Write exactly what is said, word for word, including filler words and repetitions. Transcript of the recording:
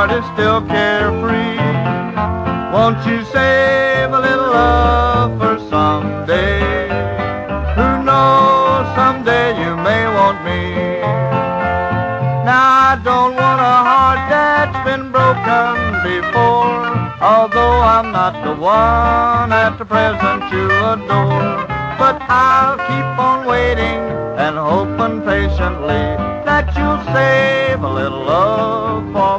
heart is still carefree. Won't you save a little love for someday? Who knows, someday you may want me. Now I don't want a heart that's been broken before, although I'm not the one at the present to adore. But I'll keep on waiting and hoping patiently that you'll save a little love for